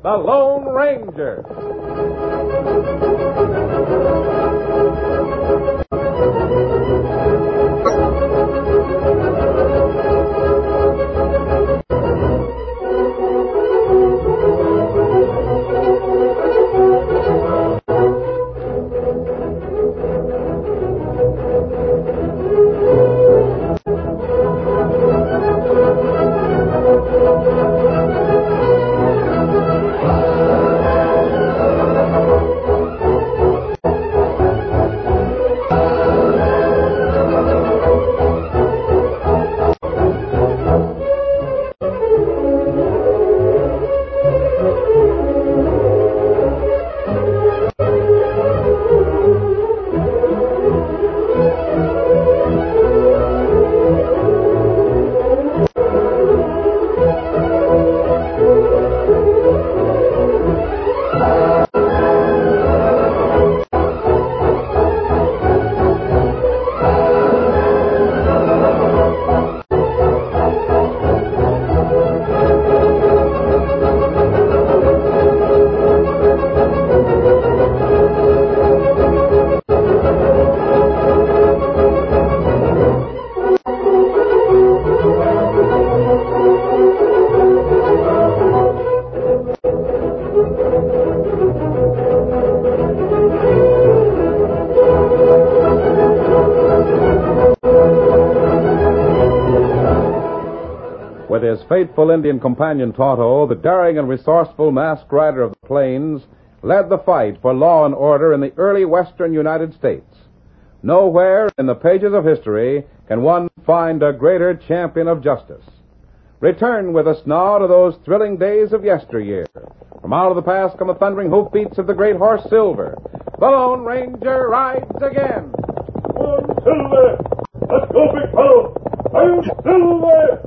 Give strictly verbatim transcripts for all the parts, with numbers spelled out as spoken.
the Lone Ranger. With his faithful Indian companion Tonto, the daring and resourceful masked rider of the plains led the fight for law and order in the early western United States. Nowhere in the pages of history can one find a greater champion of justice. Return with us now to those thrilling days of yesteryear. From out of the past come the thundering hoofbeats of the great horse Silver. The Lone Ranger rides again. Come on, Silver! Let's go, big fellow! I'm Silver!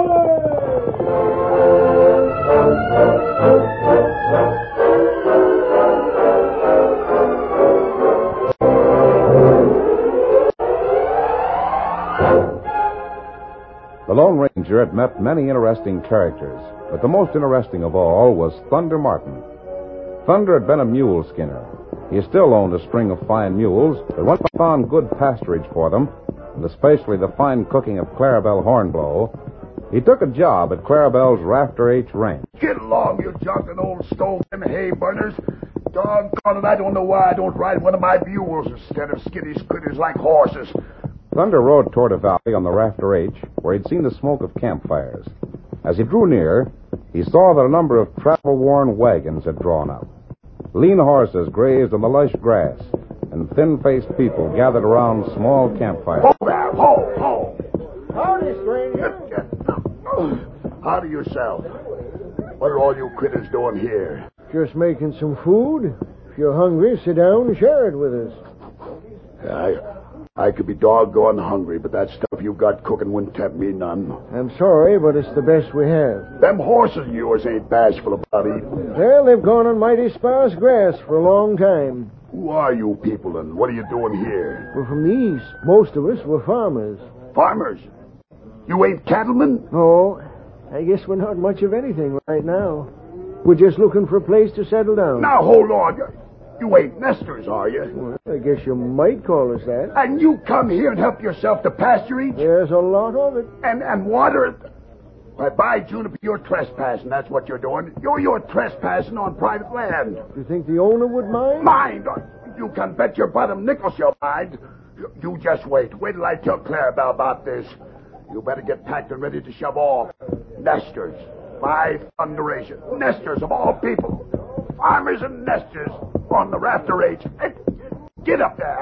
The Lone Ranger had met many interesting characters, but the most interesting of all was Thunder Martin. Thunder had been a mule skinner. He still owned a string of fine mules, but once he found good pasturage for them, and especially the fine cooking of Clarabelle Hornblow, he took a job at Clarabelle's Rafter H ranch. Get along, you jumping old stove and hay burners. Doggone it, I don't know why I don't ride one of my mules instead of skinny critters like horses. Thunder rode toward a valley on the Rafter H, where he'd seen the smoke of campfires. As he drew near, he saw that a number of travel-worn wagons had drawn up. Lean horses grazed on the lush grass, and thin-faced people gathered around small campfires. Ho there, ho, ho! Howdy, stranger. Howdy yourself. What are all you critters doing here? Just making some food. If you're hungry, sit down and share it with us. I, I could be doggone hungry, but that stuff you got cooking wouldn't tempt me none. I'm sorry, but it's the best we have. Them horses of yours ain't bashful about eating. Well, they've gone on mighty sparse grass for a long time. Who are you people, and what are you doing here? We're from the east. Most of us were farmers. Farmers? You ain't cattlemen? No, I guess we're not much of anything right now. We're just looking for a place to settle down. Now, hold on. You ain't nesters, are you? Well, I guess you might call us that. And you come here and help yourself to pasturage? There's a lot of it. And and water it? Why, by Juniper, you're trespassing. That's what you're doing. You're, you're trespassing on private land. You think the owner would mind? Mind? You can bet your bottom nickel she'll mind. You, you just wait. Wait till I tell Clarabelle about this. You better get packed and ready to shove off. Nesters. By thunderation. Nesters of all people. Farmers and nesters on the Rafter H. Hey, get up there.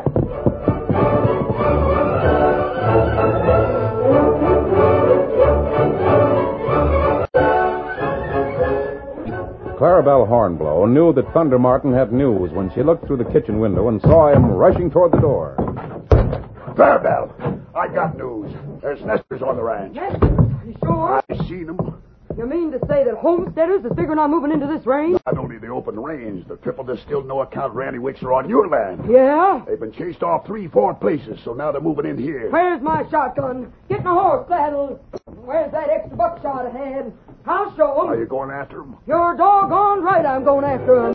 Clarabelle Hornblow knew that Thunder Martin had news when she looked through the kitchen window and saw him rushing toward the door. Clarabelle, I got news. There's nesters on the ranch. Yes? You sure? I seen them. You mean to say that homesteaders is figuring on moving into this range? Not only the open range, the triple distilled no account Randy Wicks are on your land. Yeah? They've been chased off three, four places, so now they're moving in here. Where's my shotgun? Get my horse saddled. Where's that extra buckshot I had? I'll show 'em. Are you going after him? You're doggone right I'm going after 'em.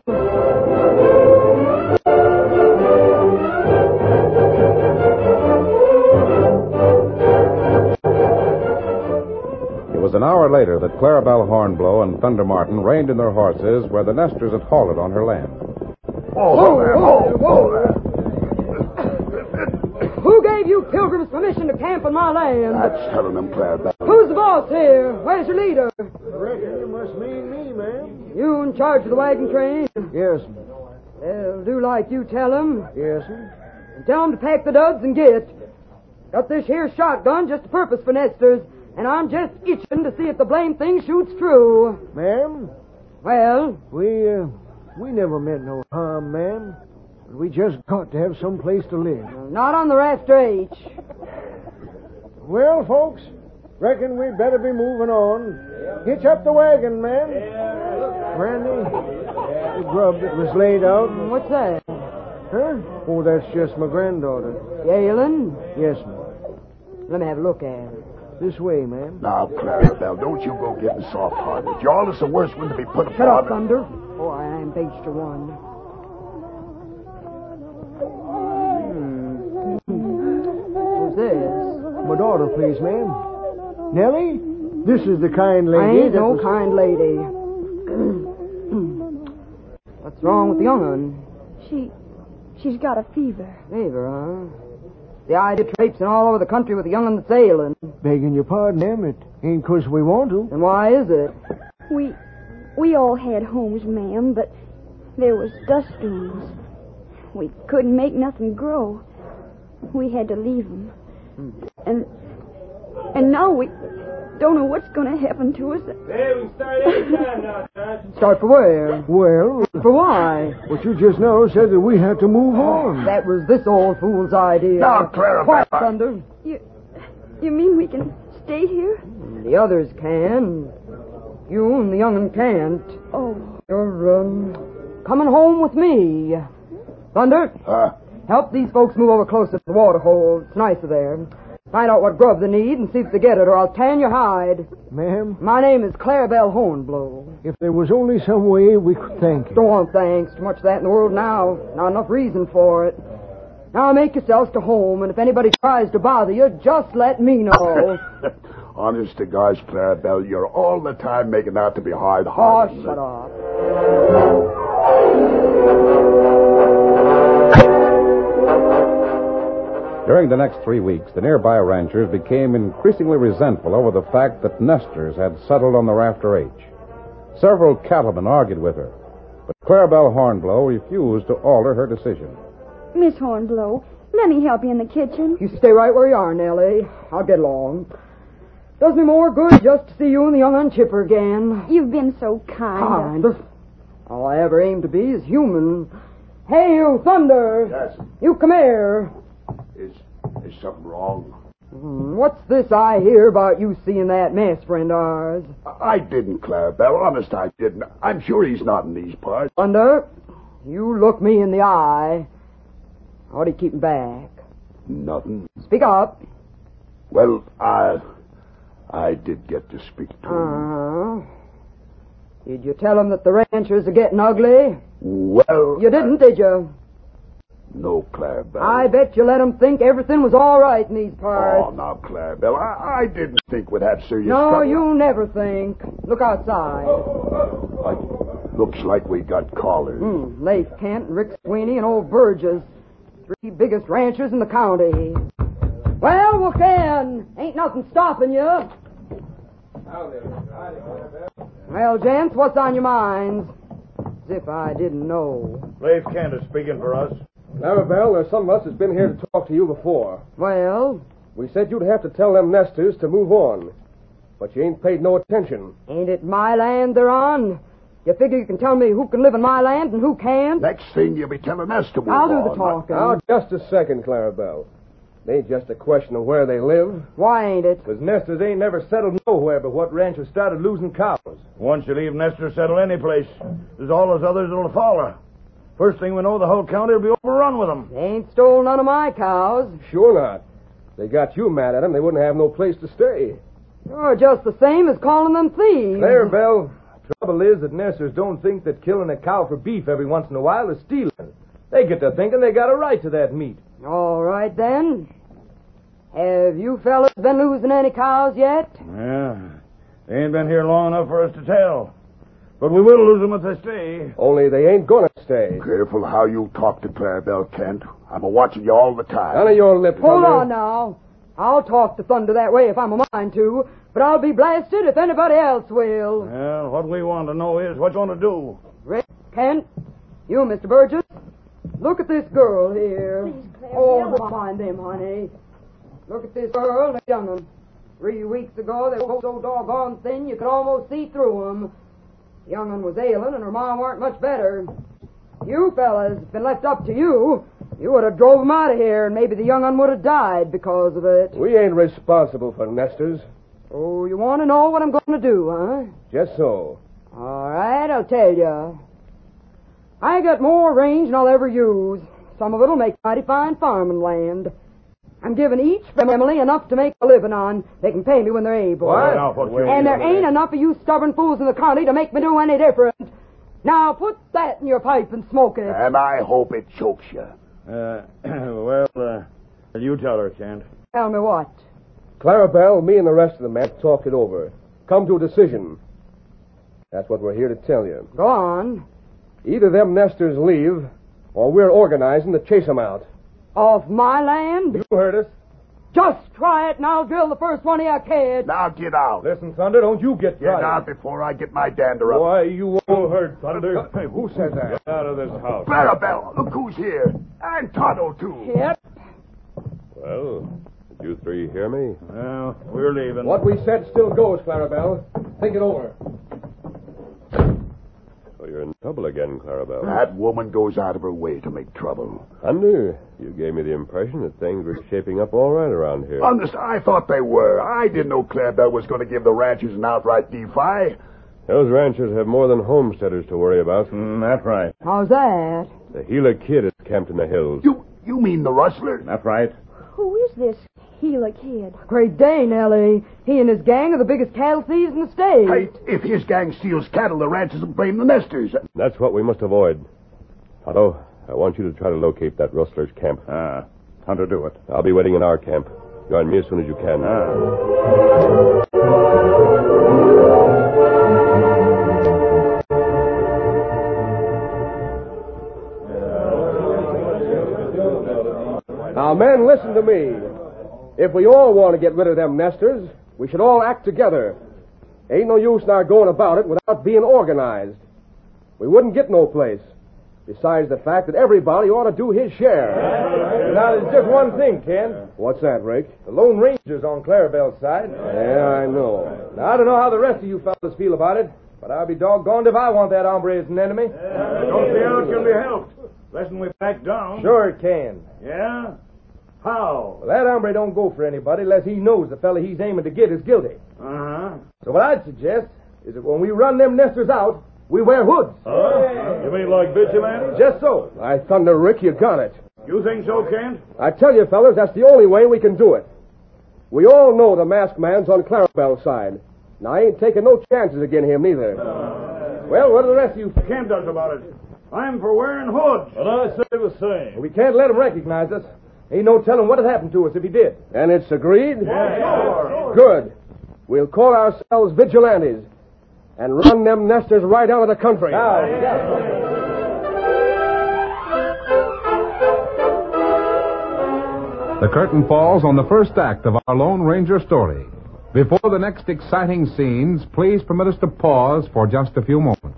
It was an hour later that Clarabelle Hornblow and Thunder Martin reined in their horses where the Nestors had halted on her land. Whoa, whoa, there, whoa, whoa there. Who gave you pilgrims permission to camp on my land? That's telling them, Clarabelle. Who's the boss here? Where's your leader? I reckon you must mean me, ma'am. You in charge of the wagon train? Yes, ma'am. Well, do like you tell 'em. Yes, ma'am. And tell 'em to pack the duds and get. Got this here shotgun just a purpose for Nestors, and I'm just itching to see if the blame thing shoots true. Ma'am, Well, we, uh, we never meant no harm, ma'am. But we just got to have some place to live. not on the Rafter H. Well, folks, reckon we better be moving on. Hitch up the wagon, man. Randy, the grub that was laid out. What's that? Huh? Oh, that's just my granddaughter. Yalen? Yes, ma'am. Let me have a look at it. This way, ma'am. Now, Clarabelle, don't you go getting soft-hearted. You're always the worst one to be put Shut up, upon. Thunder. Oh, I am page to one. Hmm. Who's this? My daughter, please, ma'am. Nellie, this is the kind lady. I ain't that no was... kind lady. What's wrong with the young'un? She, she's got a fever. Fever, huh? The idea traipsing all over the country with the young'un that's ailing. Begging your pardon, ma'am. It ain't 'cause we want to. And why is it? We, we all had homes, ma'am, but there was dust storms. We couldn't make nothing grow. We had to leave 'em. And, and now we don't know what's going to happen to us. Hey, we can start any time now, John. Start for where? Well, For why? what you just now said that we had to move on. That was this old fool's idea. Now, Clarabelle. Quiet, Thunder. You, you mean we can stay here? The others can. You and the young'un can't. Oh, You're, um, coming home with me. Thunder, Huh? help these folks move over closer to the water hole. It's nicer there. Find out what grub they need and see if they get it, or I'll tan your hide. Ma'am, My name is Clarabelle Hornblow. if there was only some way we could thank you. Don't want thanks. Too much of that in the world now. Not enough reason for it. Now make yourselves to home, and if anybody tries to bother you, just let me know. Honest to gosh, Clarabelle, you're all the time making out to be Oh, hard-hearted. shut up. During the next three weeks, the nearby ranchers became increasingly resentful over the fact that Nestors had settled on the Rafter H. Several cattlemen argued with her, but Clarabelle Hornblow refused to alter her decision. Miss Hornblow, let me help you in the kitchen. You stay right where you are, Nellie. I'll get along. Does me more good just to see you and the young Chipper again. You've been so kind. Kind. All I ever aim to be is human. Hey, you, Thunder. Yes. You come here. Is, is something wrong? Hmm, What's this I hear about you seeing that mess, friend ours? I didn't, Clarabelle. Honest, I didn't. I'm sure he's not in these parts. Thunder, you look me in the eye. What are you keeping back? Nothing. Speak up. Well, I... I did get to speak to him. Uh-huh. Did you tell him that the ranchers are getting ugly? Well... You didn't, did you? No, Clarabelle. I bet you let him think everything was all right in these parts. Oh, now, Clarabelle, I, I didn't think we'd have serious no, trouble. you never think. Look outside. I, looks like we got callers. Hmm, Leif Kent, Rick Sweeney, and old Burgess. Three biggest ranchers in the county. Well, Wakan, ain't nothing stopping you. Well, gents, what's on your minds? As if I didn't know. Leif Kent is speaking for us. Clarabelle, there's some of us that's been here to talk to you before. Well, We said you'd have to tell them Nestors to move on. But you ain't paid no attention. ain't it my land they're on? You figure you can tell me who can live in my land and who can't? Next thing you'll be telling us to move I'll do on. the talking. Now, just a second, Clarabelle. It ain't just a question of where they live. Why ain't it? Because Nestors ain't never settled nowhere but what ranchers started losing cows. Once you leave Nestor, settle any place. There's all those others that'll follow. First thing we know, the whole county will be overrun with them. They ain't stole none of my cows. Sure not. They got you mad at them, they wouldn't have no place to stay. You're just the same as calling them thieves. Clarabelle, trouble is that nesters don't think that killing a cow for beef every once in a while is stealing. They get to thinking they got a right to that meat. All right, then. Have you fellas been losing any cows yet? Yeah. They ain't been here long enough for us to tell. But we will lose them if they stay. Only they ain't gonna stay. Careful how you talk to Clarabelle, Kent. I'm a-watching you all the time. None of your lip, Hold Thunder. on now. I'll talk to Thunder that way if I'm a mind to, but I'll be blasted if anybody else will. Well, what we want to know is what you want to do. Rick, Kent, you, Mister Burgess, look at this girl here. Please, Claire. Oh, don't mind them, honey. Look at this girl and a young one. Three weeks ago, they were so doggone thin you could almost see through them. The young one was ailing, and her mom weren't much better. You fellas, if been left up to you, you would have drove them out of here, and maybe the young one would have died because of it. We ain't responsible for nesters. Oh, you want to know what I'm going to do, huh? Just so. All right, I'll tell you. I got more range than I'll ever use. Some of it'll make mighty fine farming land. I'm giving each family enough to make a living on. They can pay me when they're able. What? Now, what you And there ain't enough of you stubborn fools in the county to make me do any different. Now put that in your pipe and smoke it. And I hope it chokes you. Uh, well, uh, you tell her, Kent. Tell me what? Clarabelle, me and the rest of the men talked it over. Come to a decision. That's what we're here to tell you. Go on. Either them nesters leave, or we're organizing to chase them out. Off my land? You heard us. Just try it and I'll drill the first one of you kids. Now get out. Listen, Thunder, don't you get Get tried. out before I get my dander up. Why, you won't hurt, Thunder. Hey, who said that? Get out of this house. Clarabelle, look who's here. And Tonto, too. Yep. Well, did you three hear me? Well, we're leaving. What we said still goes, Clarabelle. Think it over. So you're in trouble again, Clarabelle. That woman goes out of her way to make trouble. Thunder, you gave me the impression that things were shaping up all right around here. Honest, I thought they were. I didn't know Clarabelle was going to give the ranchers an outright defy. Those ranchers have more than homesteaders to worry about. Mm, that's right. How's that? The Gila Kid is camped in the hills. You you mean the rustler? That's right. Who is this Gila Kid? Great day, Nellie. He and his gang are the biggest cattle thieves in the state. Hey, if his gang steals cattle, the ranchers will blame the nesters. That's what we must avoid. Otto, I want you to try to locate that rustler's camp. Ah, Hunter, do it. I'll be waiting in our camp. Join me as soon as you can. Now, men, listen to me. If we all want to get rid of them nesters, we should all act together. Ain't no use in our going about it without being organized. We wouldn't get no place. Besides the fact that everybody ought to do his share. Now, there's just one thing, Ken. What's that, Rick? The Lone Ranger's on Clarabelle's side. Yeah, I know. Now, I don't know how the rest of you fellas feel about it, but I'll be doggoned if I want that hombre as an enemy. Don't see how it can be helped. Listen, we back down. Sure it can. Yeah? How? Well, that hombre don't go for anybody unless he knows the fella he's aiming to get is guilty. Uh-huh. So what I'd suggest is that when we run them nesters out, we wear hoods. Huh? You mean like vigilantes? Just so. I thunder, Rick, you got it. You think so, Kent? I tell you, fellas, that's the only way we can do it. We all know the masked man's on Clarabelle's side. Now, I ain't taking no chances again him, neither. Well, what do the rest of you... Kent does about it. I'm for wearing hoods. And I say the same. We can't let him recognize us. Ain't no telling what'd happen to us if he did. And it's agreed? Yeah, sure. Good. We'll call ourselves vigilantes and run them nesters right out of the country. Now, The curtain falls on the first act of our Lone Ranger story. Before the next exciting scenes, please permit us to pause for just a few moments.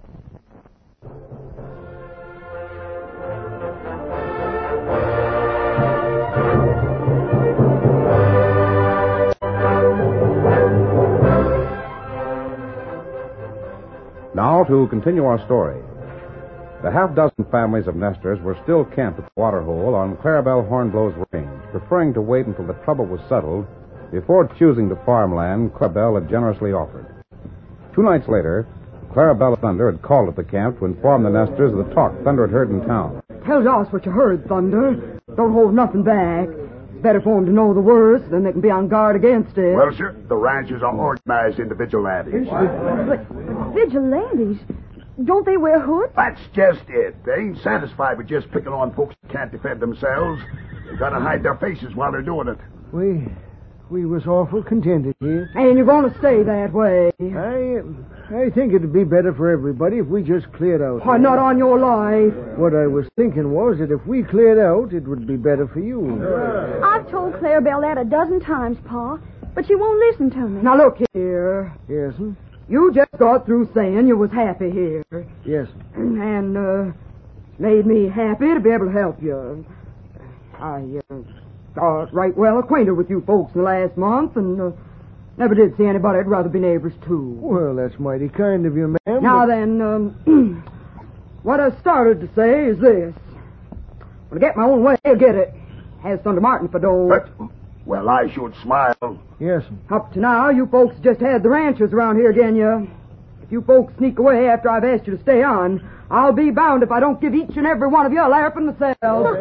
Now to continue our story. The half-dozen families of nesters were still camped at the waterhole on Clarabelle Hornblow's range, preferring to wait until the trouble was settled before choosing the farmland Clarabelle had generously offered. Two nights later, Clarabelle Thunder had called at the camp to inform the nesters of the talk Thunder had heard in town. Tell us what you heard, Thunder. Don't hold nothing back. better for 'em to know the worst, then they can be on guard against it. Well, sir, the ranchers are organized into vigilantes. But vigilantes? Don't they wear hoods? That's just it. They ain't satisfied with just picking on folks that can't defend themselves. They gotta hide their faces while they're doing it. We... we was awful contented here. And you're going to stay that way. I... I think it'd be better for everybody if we just cleared out. Why, not on your life. What I was thinking was that if we cleared out, it would be better for you. I've told Clarabelle that a dozen times, Pa, but she won't listen to me. Now, look here. Yes, sir? You just got through saying you was happy here. Yes, sir. And, uh, made me happy to be able to help you. I, uh, got right well acquainted with you folks in the last month, and, uh, never did see anybody I'd rather be neighbors to. Well, that's mighty kind of you, ma'am. Now but... then, um, what I started to say is this. When I get my own way, I'll get it. Has Thunder Martin for dough. But, well, I should smile. Yes, sir. Up to now, you folks just had the ranchers around here again you. If you folks sneak away after I've asked you to stay on, I'll be bound if I don't give each and every one of you a larp in the cell.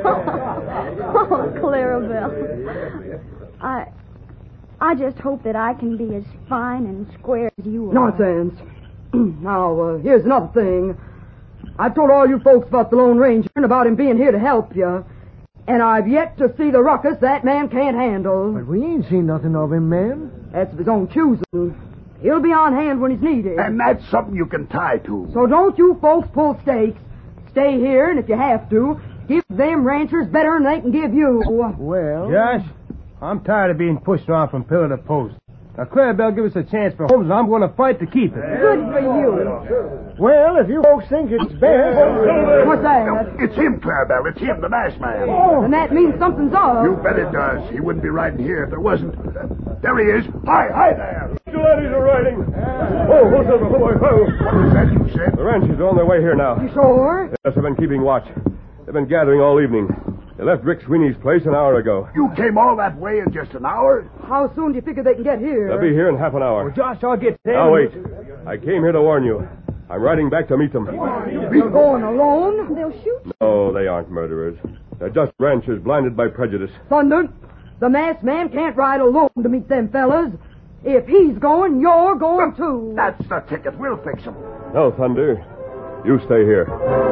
Oh, Clarabelle. I... I just hope that I can be as fine and square as you are. Nonsense. Now, uh, here's another thing. I've told all you folks about the Lone Ranger and about him being here to help you. And I've yet to see the ruckus that man can't handle. But we ain't seen nothing of him, ma'am. That's of his own choosing. He'll be on hand when he's needed. And that's something you can tie to. So don't you folks pull stakes. Stay here, and if you have to, give them ranchers better than they can give you. Well... Josh, I'm tired of being pushed around from pillar to post. Now, Clarabelle, give us a chance for Holmes, and I'm going to fight to keep it. Good for you. Well, if you folks think it's best... What's that? It's him, Clarabelle. It's him, the masked man. Oh, and that means something's up. You bet it does. He wouldn't be riding here if there wasn't. There he is. Hi, hi there. Vigilantes are riding. Oh, who's over? Oh, oh. What was that you said? The ranchers are on their way here now. You sure? Yes, I've been keeping watch. They've been gathering all evening. They left Rick Sweeney's place an hour ago. You came all that way in just an hour? How soon do you figure they can get here? They'll be here in half an hour. Well, Josh, I'll get them. Now, wait. I came here to warn you. I'm riding back to meet them. You're going alone? They'll shoot. No, they aren't murderers. They're just ranchers blinded by prejudice. Thunder, the masked man can't ride alone to meet them fellas. If he's going, you're going too. That's the ticket. We'll fix him. No, Thunder. You stay here.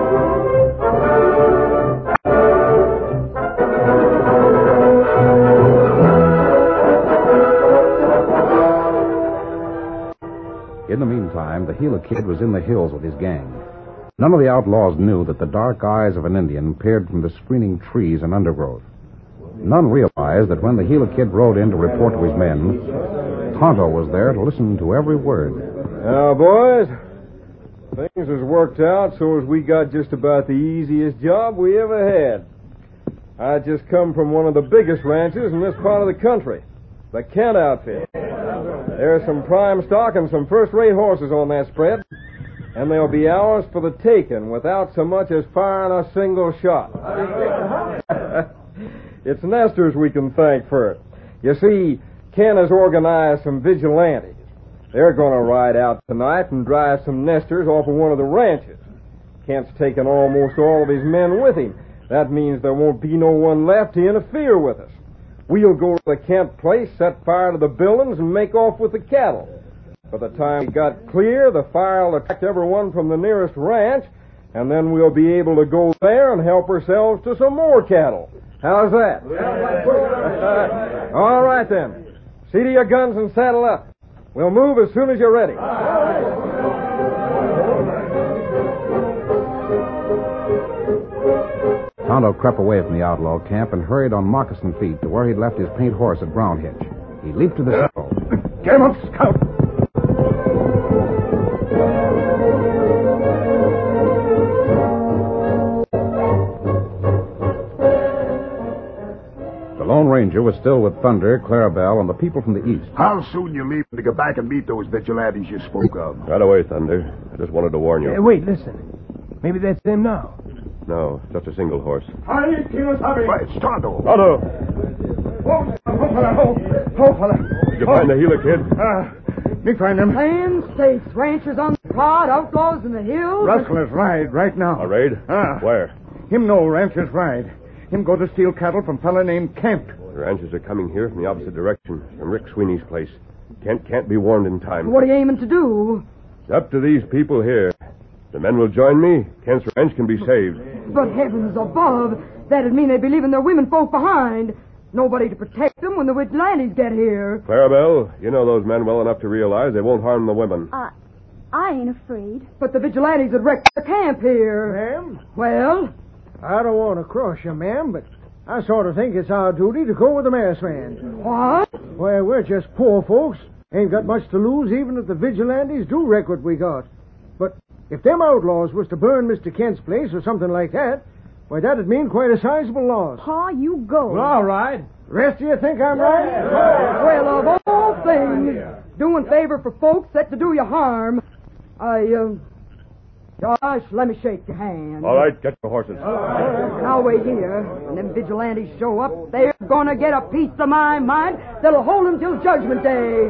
In the meantime, the Gila Kid was in the hills with his gang. None of the outlaws knew that the dark eyes of an Indian peered from the screening trees and undergrowth. None realized that when the Gila Kid rode in to report to his men, Tonto was there to listen to every word. Now, boys, things has worked out so as we got just about the easiest job we ever had. I just come from one of the biggest ranches in this part of the country, the Kent outfit. There's some prime stock and some first-rate horses on that spread, and they'll be ours for the taking without so much as firing a single shot. It's Nesters we can thank for it. You see, Ken has organized some vigilantes. They're going to ride out tonight and drive some Nesters off of one of the ranches. Kent's taken almost all of his men with him. That means there won't be no one left to interfere with us. We'll go to the Kent place, set fire to the buildings, and make off with the cattle. By the time we got clear, the fire will attract everyone from the nearest ranch, and then we'll be able to go there and help ourselves to some more cattle. How's that? All right, then. See to your guns and saddle up. We'll move as soon as you're ready. Tonto crept away from the outlaw camp and hurried on moccasin feet to where he'd left his paint horse at Brown Hitch. He leaped to the saddle. Get him up, Scout. The Lone Ranger was still with Thunder, Clarabelle, and the people from the east. How soon you leave to go back and meet those vigilantes you spoke of? Right away, Thunder. I just wanted to warn you. Hey, wait, listen. Maybe that's them now. No, just a single horse. Why, it's Tonto. Tonto! Oh, oh, oh, fella. Did you find the Gila Kid? Uh, me find them. Land stakes, ranchers on the prod, outlaws in the hills. Rustlers ride right now. A raid? Ah. Where? Him know ranchers ride. Him go to steal cattle from fella named Kent. The ranchers are coming here from the opposite direction, from Rick Sweeney's place. Kent can't be warned in time. What are you aiming to do? It's up to these people here. The men will join me. Kent's ranch can be saved. But heavens above, that'd mean they'd be leaving their women folk behind. Nobody to protect them when the vigilantes get here. Clarabelle, you know those men well enough to realize they won't harm the women. I, I ain't afraid. But the vigilantes had wrecked the camp here. Ma'am? Well? I don't want to cross you, ma'am, but I sort of think it's our duty to go with the masked man. What? Well, we're just poor folks. Ain't got much to lose, even if the vigilantes do wreck what we got. But if them outlaws was to burn Mister Kent's place or something like that, why, that'd mean quite a sizable loss. Pa, you go. Well, all right. Rest of you think I'm right? Well, of all things, doing favor for folks that to do you harm, I, uh... Josh, let me shake your hand. All right, get your horses. Now wait here. When them vigilantes show up, they're gonna get a piece of my mind that'll hold them till Judgment Day.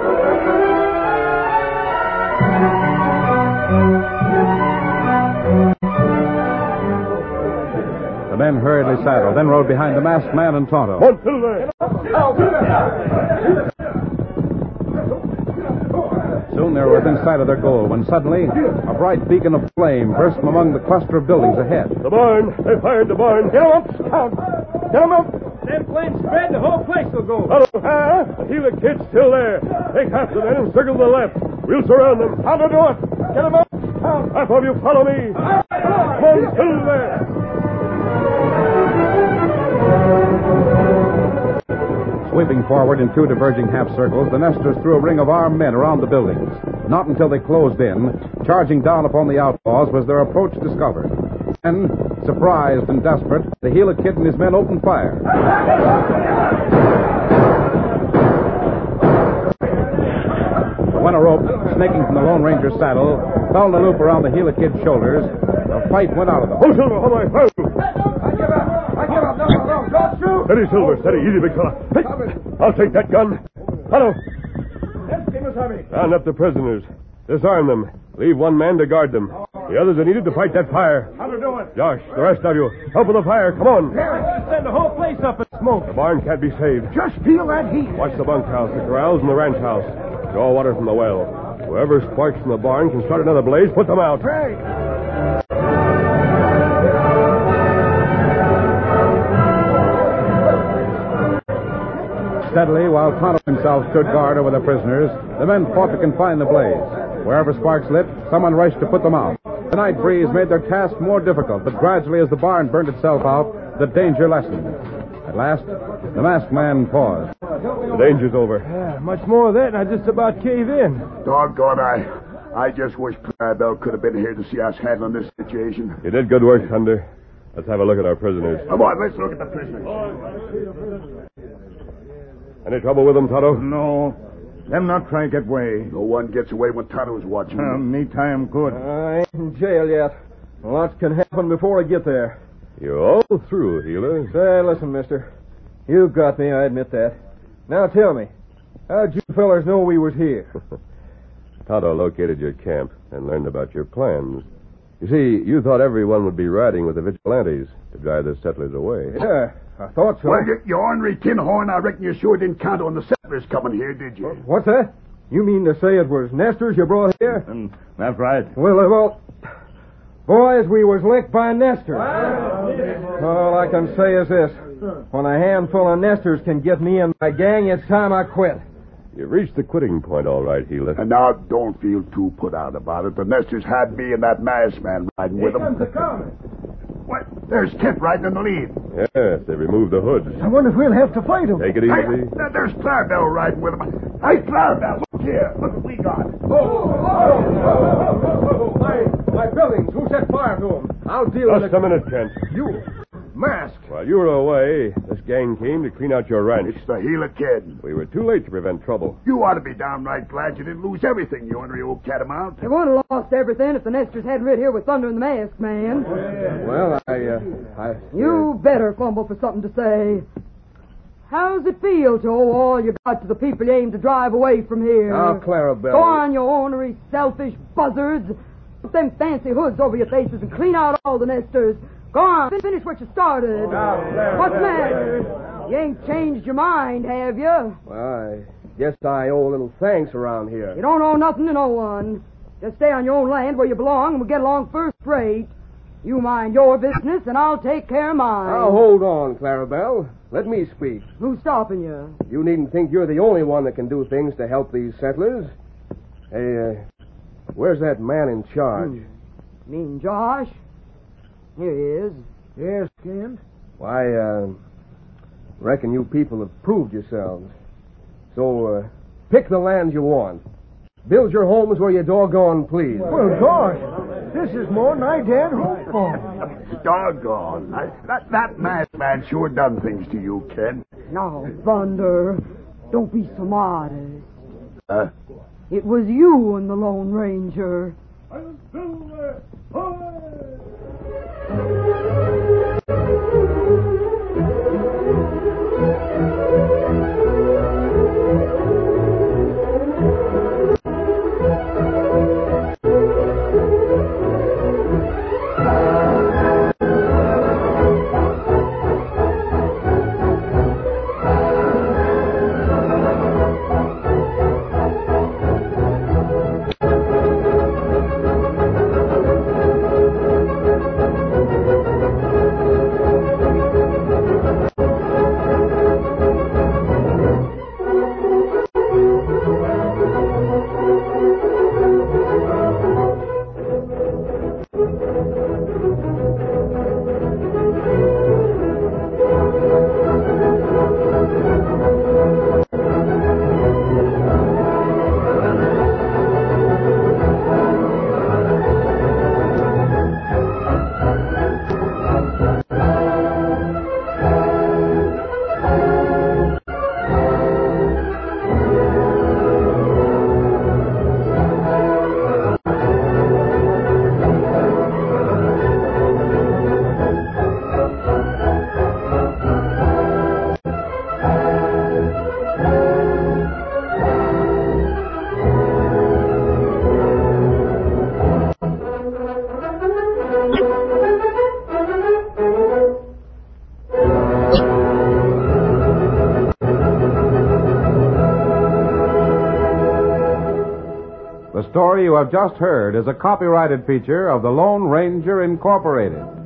The men hurriedly saddled, then rode behind the masked man and Tonto. One, two, there. Soon they were within sight of their goal when suddenly a bright beacon of flame burst from among the cluster of buildings ahead. The barn. They fired the barn. Get them up, Scout. Get them up. Them flames spread, the whole place will go. Hello. Ah, the Gila Kid's still there. Take half the men and circle to the left. We'll surround them. How to do it? Get them up, Scout. Half of you follow me. One, two, there. Sweeping forward in two diverging half-circles, the Nesters threw a ring of armed men around the buildings. Not until they closed in, charging down upon the outlaws, was their approach discovered. Then, surprised and desperate, the Gila Kid and his men opened fire. When a rope, snaking from the Lone Ranger's saddle, fell in a loop around the Gila Kid's shoulders, a fight went out of them. Oh, Silver, hold on. Oh. I give up. I give up. No, no, no. Don't shoot. Steady, Silver. Steady. Easy, big fella. Hey, I'll take that gun. Hello. Round up the prisoners. Disarm them. Leave one man to guard them. The others are needed to fight that fire. How to do it? Josh, the rest of you, help with the fire. Come on. Send the whole place up in smoke. The barn can't be saved. Just feel that heat. Watch the bunkhouse, the corrals, and the ranch house. Draw water from the well. Whoever sparks from the barn can start another blaze. Put them out. Right. Steadily, while Tonto himself stood guard over the prisoners, the men fought to confine the blaze. Wherever sparks lit, someone rushed to put them out. The night breeze made their task more difficult, but gradually as the barn burned itself out, the danger lessened. At last, the masked man paused. The danger's over. Yeah, much more of that, and I just about cave in. Doggone, I, I just wish Clarabelle could have been here to see us handling this situation. You did good work, Thunder. Let's have a look at our prisoners. Come on, let's look at the prisoners. Any trouble with them, Tonto? No. Them not trying to get away. No one gets away when Tonto's watching. Uh, me time good. I ain't in jail yet. Lots can happen before I get there. You're all through, Healer. Say, listen, mister. You got me, I admit that. Now tell me, how'd you fellers know we was here? Tonto located your camp and learned about your plans. You see, you thought everyone would be riding with the vigilantes to drive the settlers away. Yeah, I thought so. Well, you, you ornery tin horn, I reckon you sure didn't count on the settlers coming here, did you? What's that? You mean to say it was nesters you brought here? Mm, that's right. Well, uh, well, boys, we was licked by nesters. All I can say is this. When a handful of nesters can get me and my gang, it's time I quit. You've reached the quitting point, all right, Healer. And now don't feel too put out about it. The Nesters had me and that masked man riding with them. What? There's Kent riding in the lead. Yes, they removed the hoods. I wonder if we'll have to fight him. Take it easy. Hey, there's Clarabelle riding with him. Hey, Clarabelle, look here. Look what we got. Oh, oh, oh, oh, oh, my, my buildings. Who set fire to them? I'll deal with Just it. a minute, Kent. You, masked. While you were away, this gang came to clean out your ranch. It's the Gila Kid. We were too late to prevent trouble. You ought to be downright glad you didn't lose everything, you ornery old catamount. They wouldn't have lost everything if the Nesters hadn't rid here with Thunder and the Masked Man. Well, I, uh, I... You better fumble for something to say. How's it feel to owe all you got to the people you aim to drive away from here? Now, Clarabelle. Go on, you ornery, selfish buzzards. Put them fancy hoods over your faces and clean out all the Nesters. Go on, finish what you started. What's the matter? You ain't changed your mind, have you? Well, I guess I owe a little thanks around here. You don't owe nothing to no one. Just stay on your own land where you belong, and we'll get along first rate. You mind your business, and I'll take care of mine. Now, hold on, Clarabelle. Let me speak. Who's stopping you? You needn't think you're the only one that can do things to help these settlers. Hey, uh, where's that man in charge? Hmm. Mean Josh? Here he is. Yes, Kent. Why, uh, reckon you people have proved yourselves. So, uh, pick the land you want. Build your homes where you doggone please. Well, gosh, this is more than I dared hope for. Doggone. I, that, that masked man sure done things to you, Ken. Now, Thunder, don't be so modest. Huh? It was you and the Lone Ranger. The story you have just heard is a copyrighted feature of the Lone Ranger Incorporated.